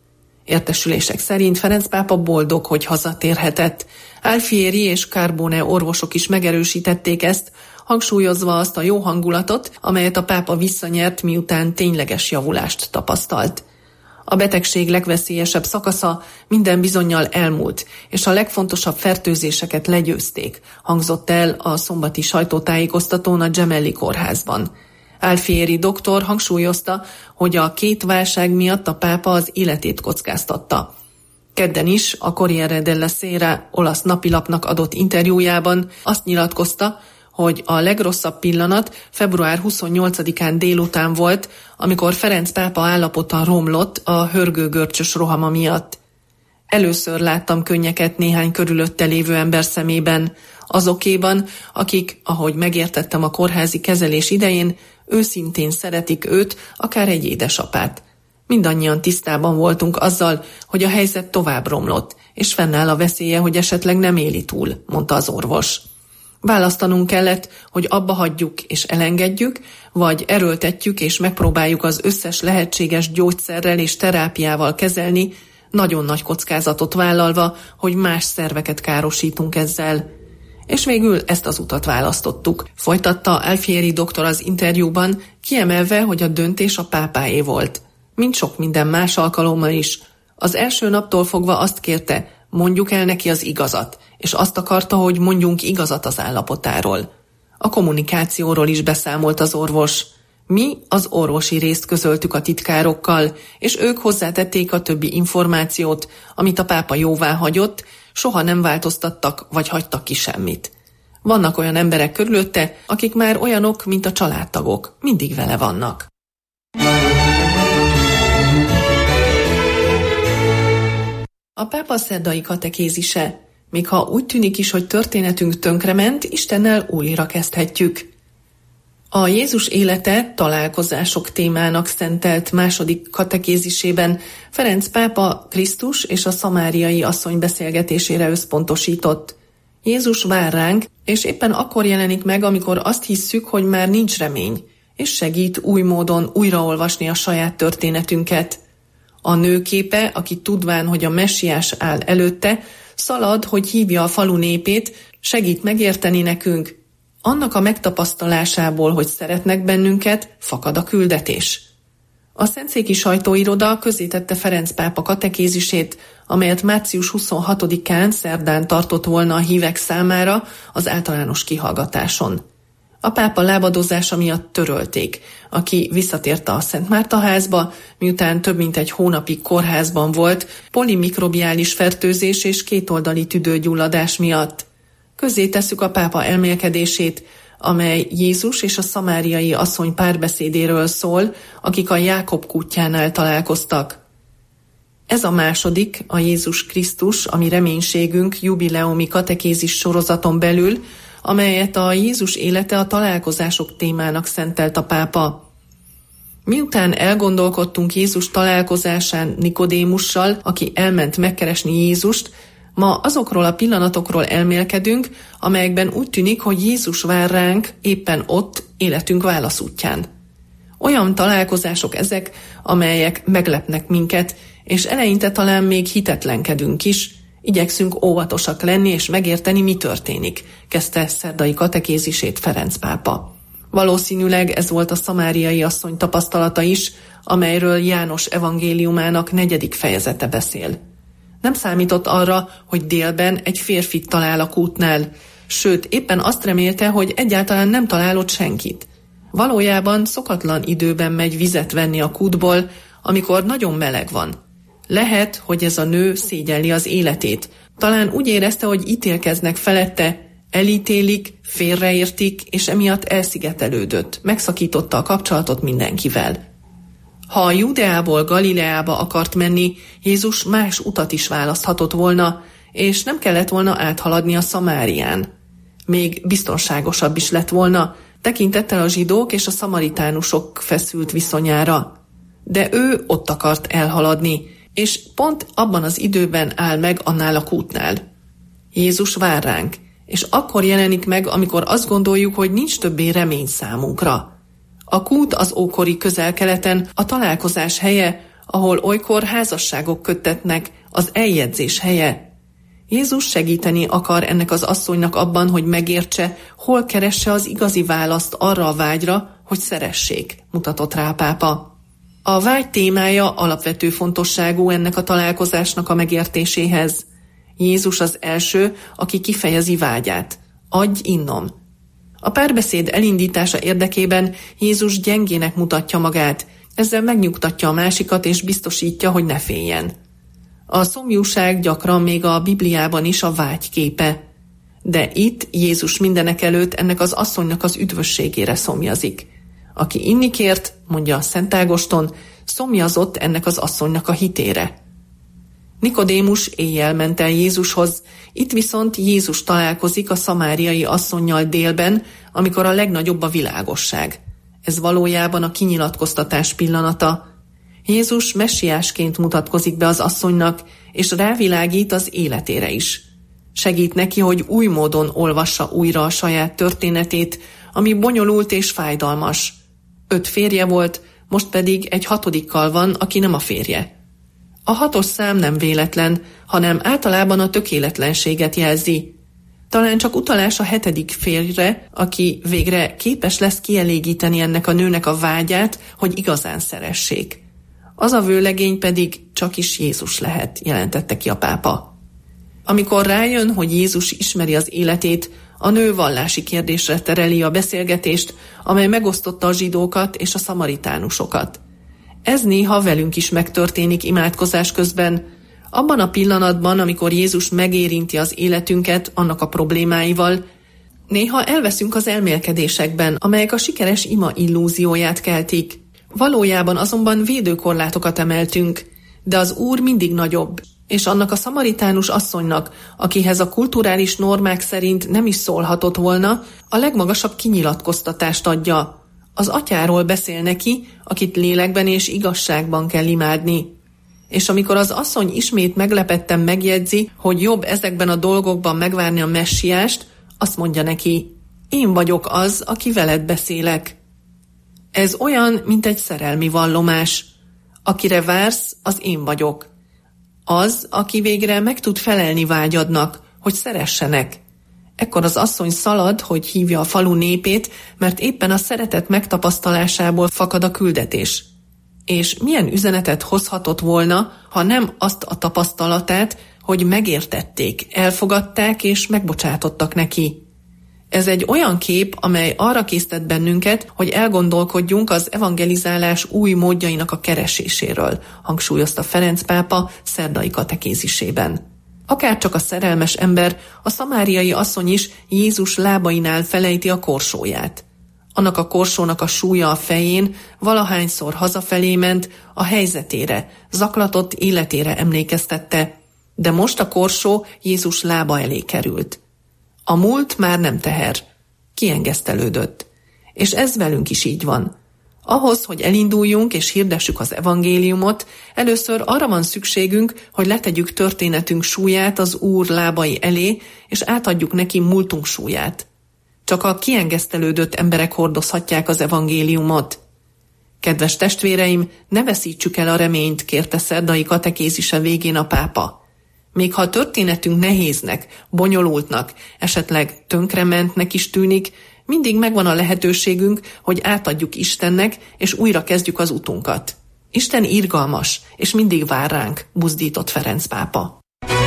Értesülések szerint Ferenc pápa boldog, hogy hazatérhetett. Alfieri és Carbone orvosok is megerősítették ezt, hangsúlyozva azt a jó hangulatot, amelyet a pápa visszanyert, miután tényleges javulást tapasztalt. A betegség legveszélyesebb szakasza minden bizonnyal elmúlt, és a legfontosabb fertőzéseket legyőzték, hangzott el a szombati sajtótájékoztatón a Gemelli kórházban. Alfieri doktor hangsúlyozta, hogy a 2 válság miatt a pápa az életét kockáztatta. Kedden is a Corriere della Sera olasz napilapnak adott interjújában azt nyilatkozta, hogy a legrosszabb pillanat február 28-án délután volt, amikor Ferenc pápa állapota romlott a hörgőgörcsös rohama miatt. Először láttam könnyeket néhány körülötte lévő ember szemében, azokéban, akik, ahogy megértettem a kórházi kezelés idején, őszintén szeretik őt, akár egy édesapát. Mindannyian tisztában voltunk azzal, hogy a helyzet tovább romlott, és fennáll a veszélye, hogy esetleg nem éli túl, mondta az orvos. Választanunk kellett, hogy abba hagyjuk és elengedjük, vagy erőltetjük és megpróbáljuk az összes lehetséges gyógyszerrel és terápiával kezelni, nagyon nagy kockázatot vállalva, hogy más szerveket károsítunk ezzel. És végül ezt az utat választottuk, folytatta Alfieri doktor az interjúban, kiemelve, hogy a döntés a pápáé volt. Mint sok minden más alkalommal is. Az első naptól fogva azt kérte, mondjuk el neki az igazat, és azt akarta, hogy mondjunk igazat az állapotáról. A kommunikációról is beszámolt az orvos. Mi az orvosi részt közöltük a titkárokkal, és ők hozzátették a többi információt, amit a pápa jóvá hagyott, soha nem változtattak vagy hagytak ki semmit. Vannak olyan emberek körülötte, akik már olyanok, mint a családtagok, mindig vele vannak. A pápa szerdai katekézise. Még ha úgy tűnik is, hogy történetünk tönkrement, Istennel újra kezdhetjük. A Jézus élete találkozások témának szentelt második katekézisében Ferenc pápa Krisztus és a szamáriai asszony beszélgetésére összpontosított. Jézus vár ránk, és éppen akkor jelenik meg, amikor azt hisszük, hogy már nincs remény, és segít új módon újraolvasni a saját történetünket. A nő képe, aki tudván, hogy a messiás áll előtte, szalad, hogy hívja a falu népét, segít megérteni nekünk. Annak a megtapasztalásából, hogy szeretnek bennünket, fakad a küldetés. A szentszéki sajtóiroda közzétette Ferenc pápa katekézisét, amelyet március 26-án szerdán tartott volna a hívek számára az általános kihallgatáson. A pápa lábadozása miatt törölték, aki visszatért a Szent Márta házba, miután több mint egy hónapig kórházban volt, polimikrobiális fertőzés és kétoldali tüdőgyulladás miatt. Közzétesszük a pápa elmélkedését, amely Jézus és a szamáriai asszony párbeszédéről szól, akik a Jákob kútjánál találkoztak. Ez a második, a Jézus Krisztus, a mi reménységünk jubileumi katekézis sorozaton belül, amelyet a Jézus élete a találkozások témának szentelt a pápa. Miután elgondolkodtunk Jézus találkozásán Nikodémussal, aki elment megkeresni Jézust, ma azokról a pillanatokról elmélkedünk, amelyekben úgy tűnik, hogy Jézus vár ránk éppen ott, életünk válaszútján. Olyan találkozások ezek, amelyek meglepnek minket, és eleinte talán még hitetlenkedünk is, igyekszünk óvatosak lenni és megérteni, mi történik, kezdte szerdai katekézisét Ferenc pápa. Valószínűleg ez volt a szamáriai asszony tapasztalata is, amelyről János evangéliumának 4. fejezete beszél. Nem számított arra, hogy délben egy férfit talál a kútnál, sőt, éppen azt remélte, hogy egyáltalán nem találott senkit. Valójában szokatlan időben megy vizet venni a kútból, amikor nagyon meleg van. Lehet, hogy ez a nő szégyelli az életét. Talán úgy érezte, hogy ítélkeznek felette, elítélik, félreértik, és emiatt elszigetelődött, megszakította a kapcsolatot mindenkivel. Ha a Judeából Galileába akart menni, Jézus más utat is választhatott volna, és nem kellett volna áthaladni a Szamárián. Még biztonságosabb is lett volna, tekintettel a zsidók és a szamaritánusok feszült viszonyára. De ő ott akart elhaladni, és pont abban az időben áll meg annál a kútnál. Jézus vár ránk, és akkor jelenik meg, amikor azt gondoljuk, hogy nincs többé remény számunkra. A kút az ókori Közel-Keleten a találkozás helye, ahol olykor házasságok köttetnek, az eljegyzés helye. Jézus segíteni akar ennek az asszonynak abban, hogy megértse, hol keresse az igazi választ arra a vágyra, hogy szeressék, mutatott rá a pápa. A vágy témája alapvető fontosságú ennek a találkozásnak a megértéséhez. Jézus az első, aki kifejezi vágyát. Adj innom. A párbeszéd elindítása érdekében Jézus gyengének mutatja magát, ezzel megnyugtatja a másikat és biztosítja, hogy ne féljen. A szomjúság gyakran még a Bibliában is a vágy képe. De itt Jézus mindenek előtt ennek az asszonynak az üdvösségére szomjazik. Aki inni kért, mondja a Szent Ágoston, szomjazott ennek az asszonynak a hitére. Nikodémus éjjel ment el Jézushoz, itt viszont Jézus találkozik a szamáriai asszonnyal délben, amikor a legnagyobb a világosság. Ez valójában a kinyilatkoztatás pillanata. Jézus messiásként mutatkozik be az asszonynak, és rávilágít az életére is. Segít neki, hogy új módon olvassa újra a saját történetét, ami bonyolult és fájdalmas. 5 férje volt, most pedig egy 6-kal van, aki nem a férje. A 6-os szám nem véletlen, hanem általában a tökéletlenséget jelzi. Talán csak utalás a 7. férjre, aki végre képes lesz kielégíteni ennek a nőnek a vágyát, hogy igazán szeressék. Az a vőlegény pedig csak is Jézus lehet, jelentette ki a pápa. Amikor rájön, hogy Jézus ismeri az életét, a nő vallási kérdésre tereli a beszélgetést, amely megosztotta a zsidókat és a szamaritánusokat. Ez néha velünk is megtörténik imádkozás közben, abban a pillanatban, amikor Jézus megérinti az életünket annak a problémáival, néha elveszünk az elmélkedésekben, amelyek a sikeres ima illúzióját keltik. Valójában azonban védőkorlátokat emeltünk, de az Úr mindig nagyobb, és annak a szamaritánus asszonynak, akihez a kulturális normák szerint nem is szólhatott volna, a legmagasabb kinyilatkoztatást adja. Az atyáról beszél neki, akit lélekben és igazságban kell imádni. És amikor az asszony ismét meglepetten megjegyzi, hogy jobb ezekben a dolgokban megvárni a messiást, azt mondja neki, én vagyok az, aki veled beszélek. Ez olyan, mint egy szerelmi vallomás. Akire vársz, az én vagyok. Az, aki végre meg tud felelni vágyadnak, hogy szeressenek. Ekkor az asszony szalad, hogy hívja a falu népét, mert éppen a szeretet megtapasztalásából fakad a küldetés. És milyen üzenetet hozhatott volna, ha nem azt a tapasztalatát, hogy megértették, elfogadták és megbocsátottak neki. Ez egy olyan kép, amely arra késztet bennünket, hogy elgondolkodjunk az evangelizálás új módjainak a kereséséről, hangsúlyozta Ferenc pápa szerdai katekézisében. Akárcsak a szerelmes ember, a szamáriai asszony is Jézus lábainál felejti a korsóját. Annak a korsónak a súlya a fején valahányszor hazafelé ment, a helyzetére, zaklatott életére emlékeztette, de most a korsó Jézus lába elé került. A múlt már nem teher. Kiengesztelődött. És ez velünk is így van. Ahhoz, hogy elinduljunk és hirdessük az evangéliumot, először arra van szükségünk, hogy letegyük történetünk súlyát az Úr lábai elé, és átadjuk neki múltunk súlyát. Csak a kiengesztelődött emberek hordozhatják az evangéliumot. Kedves testvéreim, ne veszítsük el a reményt, kérte szerdai katekézise végén a pápa. Még ha a történetünk nehéznek, bonyolultnak, esetleg tönkrementnek is tűnik, mindig megvan a lehetőségünk, hogy átadjuk Istennek, és újra kezdjük az utunkat. Isten irgalmas, és mindig vár ránk, buzdított Ferenc pápa.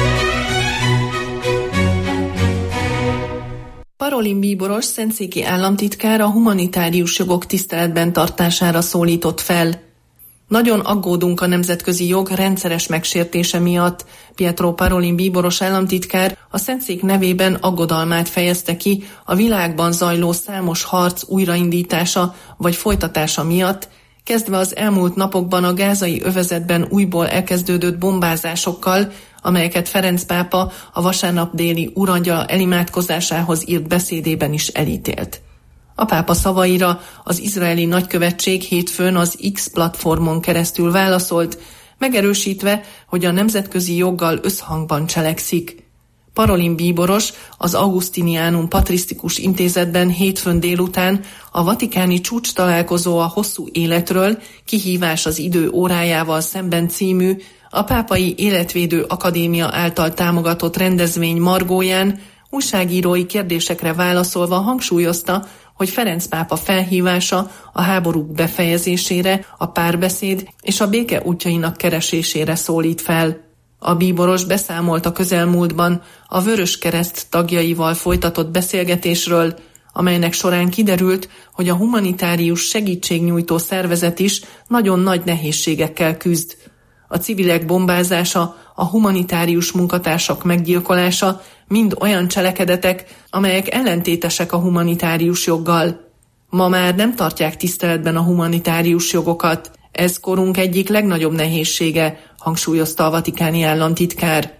Parolin bíboros szentszéki államtitkár a humanitárius jogok tiszteletben tartására szólított fel. Nagyon aggódunk a nemzetközi jog rendszeres megsértése miatt. Pietro Parolin bíboros államtitkár a Szentszék nevében aggodalmát fejezte ki a világban zajló számos harc újraindítása vagy folytatása miatt, kezdve az elmúlt napokban a gázai övezetben újból elkezdődött bombázásokkal, amelyeket Ferenc pápa a vasárnap déli Úrangyala elimádkozásához írt beszédében is elítélt. A pápa szavaira az izraeli nagykövetség hétfőn az X platformon keresztül válaszolt, megerősítve, hogy a nemzetközi joggal összhangban cselekszik. Parolin bíboros az Augustinianum Patrisztikus Intézetben hétfőn délután a vatikáni csúcstalálkozó a hosszú életről, kihívás az idő órájával szemben című, a Pápai Életvédő Akadémia által támogatott rendezvény margóján újságírói kérdésekre válaszolva hangsúlyozta, hogy Ferenc pápa felhívása a háborúk befejezésére, a párbeszéd és a béke útjainak keresésére szólít fel. A bíboros beszámolt a közelmúltban a Vöröskereszt tagjaival folytatott beszélgetésről, amelynek során kiderült, hogy a humanitárius segítségnyújtó szervezet is nagyon nagy nehézségekkel küzd. A civilek bombázása, a humanitárius munkatársak meggyilkolása mind olyan cselekedetek, amelyek ellentétesek a humanitárius joggal. Ma már nem tartják tiszteletben a humanitárius jogokat. Ez korunk egyik legnagyobb nehézsége, hangsúlyozta a vatikáni államtitkár.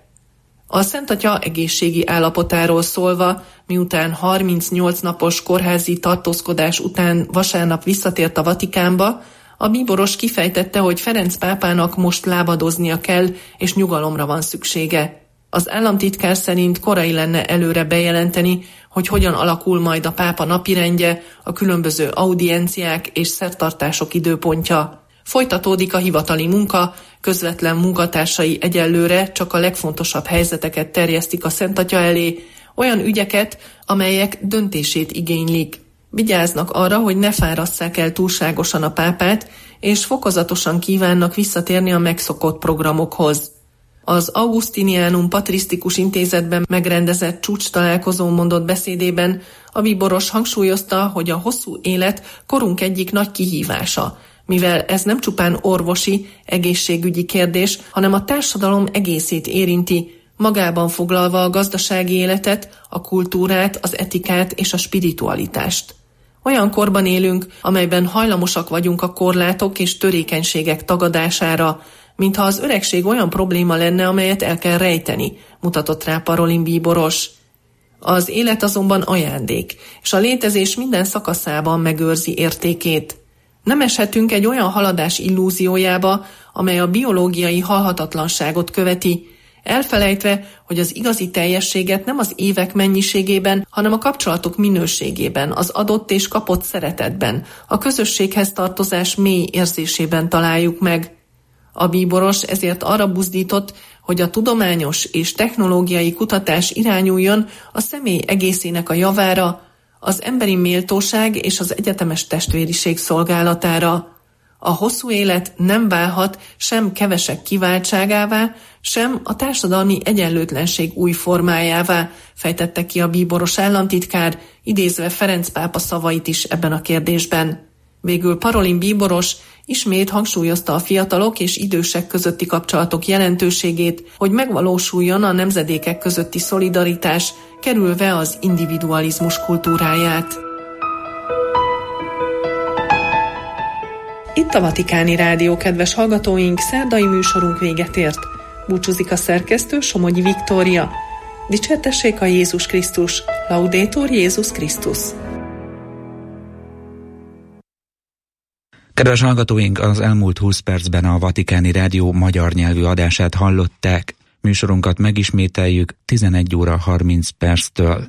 A Szent Atya egészségi állapotáról szólva, miután 38 napos kórházi tartózkodás után vasárnap visszatért a Vatikánba, a bíboros kifejtette, hogy Ferenc pápának most lábadoznia kell, és nyugalomra van szüksége. Az államtitkár szerint korai lenne előre bejelenteni, hogy hogyan alakul majd a pápa napirendje, a különböző audienciák és szertartások időpontja. Folytatódik a hivatali munka, közvetlen munkatársai egyelőre csak a legfontosabb helyzeteket terjesztik a Szent Atya elé, olyan ügyeket, amelyek döntését igénylik. Vigyáznak arra, hogy ne fárasszák el túlságosan a pápát, és fokozatosan kívánnak visszatérni a megszokott programokhoz. Az Augustinianum Patrisztikus Intézetben megrendezett csúcstalálkozón mondott beszédében a bíboros hangsúlyozta, hogy a hosszú élet korunk egyik nagy kihívása, mivel ez nem csupán orvosi, egészségügyi kérdés, hanem a társadalom egészét érinti, magában foglalva a gazdasági életet, a kultúrát, az etikát és a spiritualitást. Olyan korban élünk, amelyben hajlamosak vagyunk a korlátok és törékenységek tagadására, mintha az öregség olyan probléma lenne, amelyet el kell rejteni, mutatott rá Parolin bíboros. Az élet azonban ajándék, és a létezés minden szakaszában megőrzi értékét. Nem eshetünk egy olyan haladás illúziójába, amely a biológiai halhatatlanságot követi, elfelejtve, hogy az igazi teljességet nem az évek mennyiségében, hanem a kapcsolatok minőségében, az adott és kapott szeretetben, a közösséghez tartozás mély érzésében találjuk meg. A bíboros ezért arra buzdított, hogy a tudományos és technológiai kutatás irányuljon a személy egészének a javára, az emberi méltóság és az egyetemes testvériség szolgálatára. A hosszú élet nem válhat sem kevesek kiváltságává, sem a társadalmi egyenlőtlenség új formájává, fejtette ki a bíboros államtitkár, idézve Ferenc pápa szavait is ebben a kérdésben. Végül Parolin bíboros ismét hangsúlyozta a fiatalok és idősek közötti kapcsolatok jelentőségét, hogy megvalósuljon a nemzedékek közötti szolidaritás, kerülve az individualizmus kultúráját. Itt a Vatikáni Rádió, kedves hallgatóink, szerdai műsorunk véget ért. Búcsúzik a szerkesztő, Somogyi Viktória. Dicsértessék a Jézus Krisztus, Laudetur Jézus Krisztus. Kedves hallgatóink, az elmúlt 20 percben a Vatikáni Rádió magyar nyelvű adását hallották. Műsorunkat megismételjük 11 óra 30 perctől.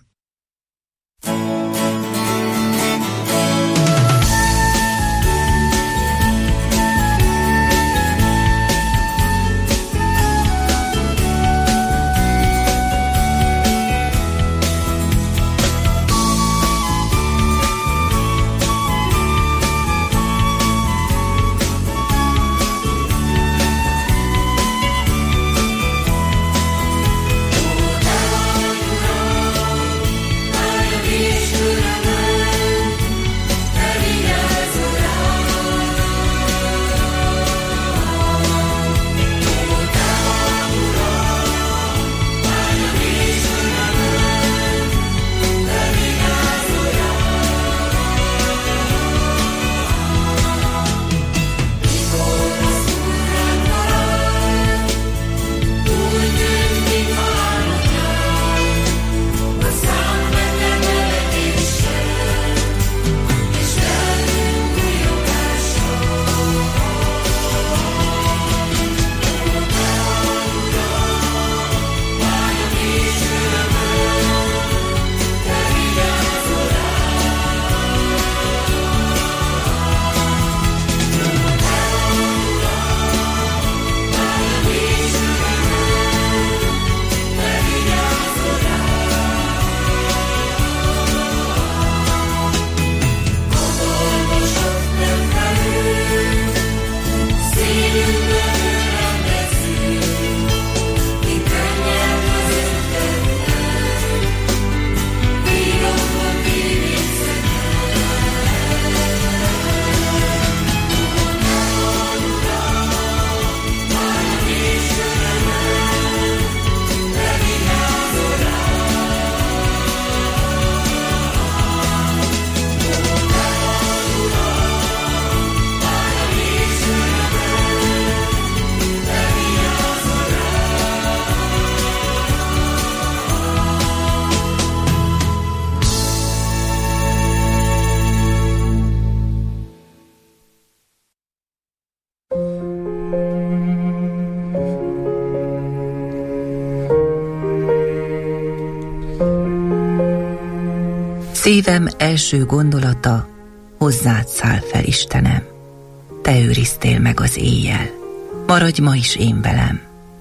Szívem első gondolata, hozzád száll fel, Istenem. Te őriztél meg az éjjel, maradj ma is én velem.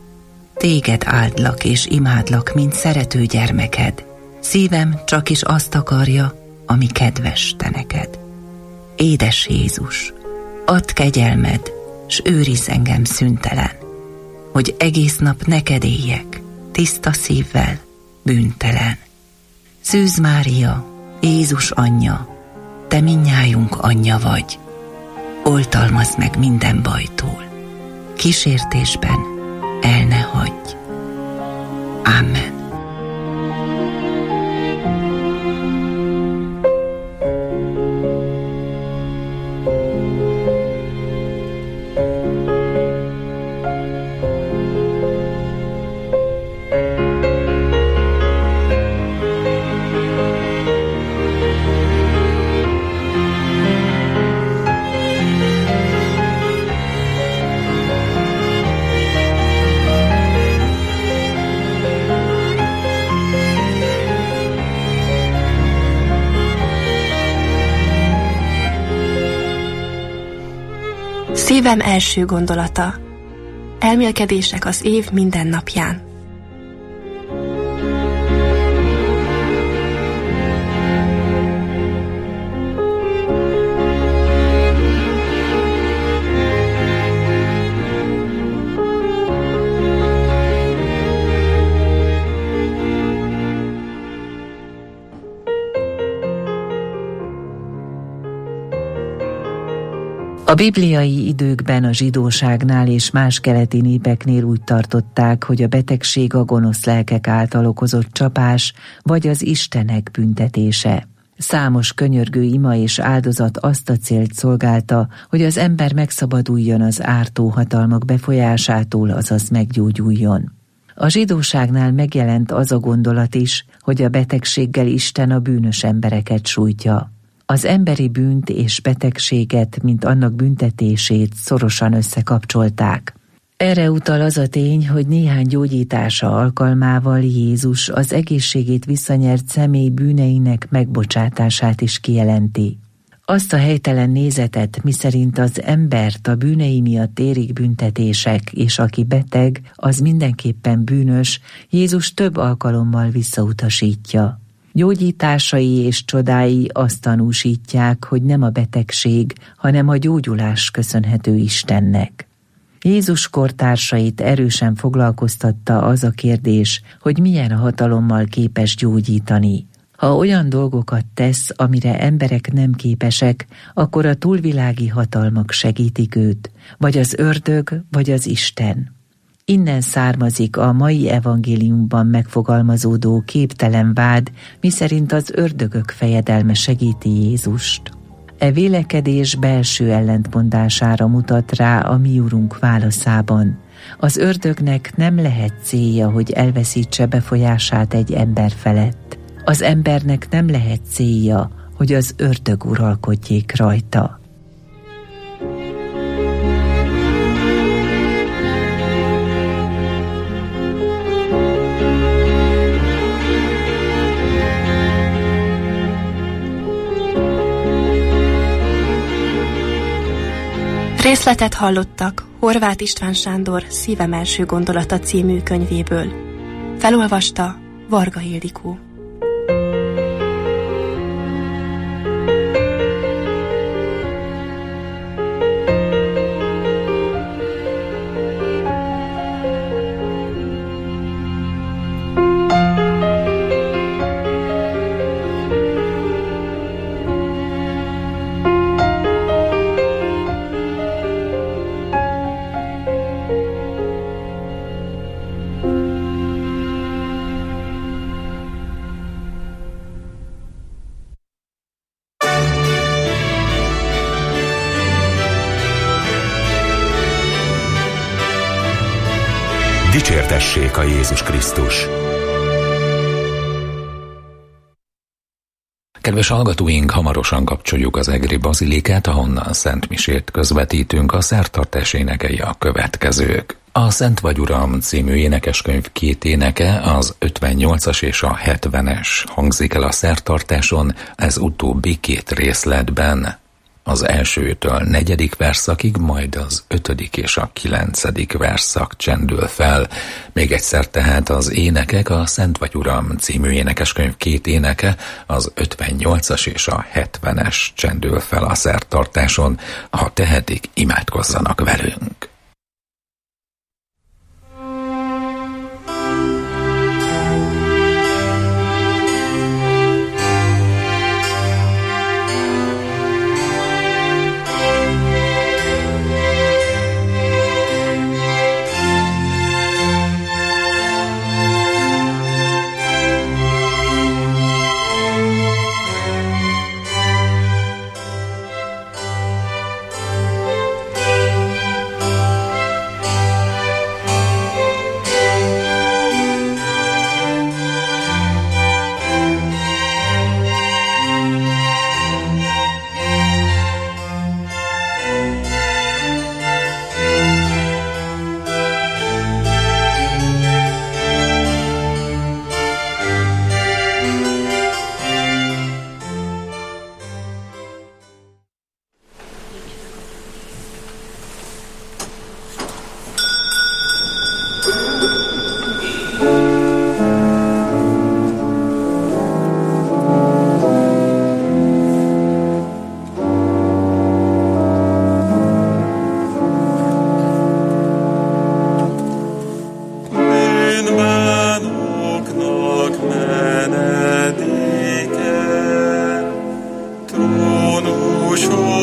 Téged áldlak és imádlak, mint szerető gyermeked. Szívem csak is azt akarja, ami kedves te neked. Édes Jézus, add kegyelmed, s őrizz engem szüntelen, hogy egész nap neked éljek, tiszta szívvel, bűntelen. Szűz Mária, Jézus anyja, te mindnyájunk anyja vagy. Oltalmazd meg minden bajtól, kísértésben el ne hagyj. Amen. Szívem első gondolata. Elmélkedések az év minden napján. A bibliai időkben a zsidóságnál és más keleti népeknél úgy tartották, hogy a betegség a gonosz lelkek által okozott csapás, vagy az istenek büntetése. Számos könyörgő ima és áldozat azt a célt szolgálta, hogy az ember megszabaduljon az ártó hatalmak befolyásától, azaz meggyógyuljon. A zsidóságnál megjelent az a gondolat is, hogy a betegséggel Isten a bűnös embereket sújtja. Az emberi bűnt és betegséget, mint annak büntetését szorosan összekapcsolták. Erre utal az a tény, hogy néhány gyógyítása alkalmával Jézus az egészségét visszanyert személy bűneinek megbocsátását is kijelenti. Azt a helytelen nézetet, miszerint az embert a bűnei miatt érik büntetések, és aki beteg, az mindenképpen bűnös, Jézus több alkalommal visszautasítja. Gyógyításai és csodái azt tanúsítják, hogy nem a betegség, hanem a gyógyulás köszönhető Istennek. Jézus kortársait erősen foglalkoztatta az a kérdés, hogy milyen hatalommal képes gyógyítani. Ha olyan dolgokat tesz, amire emberek nem képesek, akkor a túlvilági hatalmak segítik őt, vagy az ördög, vagy az Isten. Innen származik a mai evangéliumban megfogalmazódó képtelen vád, miszerint az ördögök fejedelme segíti Jézust. E vélekedés belső ellentmondására mutat rá a mi Urunk válaszában. Az ördögnek nem lehet célja, hogy elveszítse befolyását egy ember felett. Az embernek nem lehet célja, hogy az ördög uralkodjék rajta. Részletet hallottak Horváth István Sándor Szívem első gondolata című könyvéből. Felolvasta Varga Ildikó. Dicsértessék a Jézus Krisztus! Kedves hallgatóink, hamarosan kapcsoljuk az egri bazilikát, ahonnan szentmisét közvetítünk. A szertartás énekei a következők. A Szent vagy Uram című énekeskönyv két éneke, az 58-as és a 70-es hangzik el a szertartáson, ez utóbbi két részletben. Az elsőtől 4. verszakig, majd az 5. és a 9. verszak csendül fel. Még egyszer tehát az énekek, a Szent vagy Uram című énekeskönyv két éneke, az 58-as és a 70-es csendül fel a szertartáson. Ha tehetik, imádkozzanak velünk.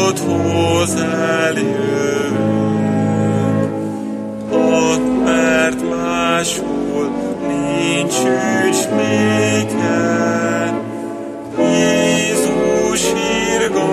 magadhoz eljövök, ott, mert máshol nincs ügy néked.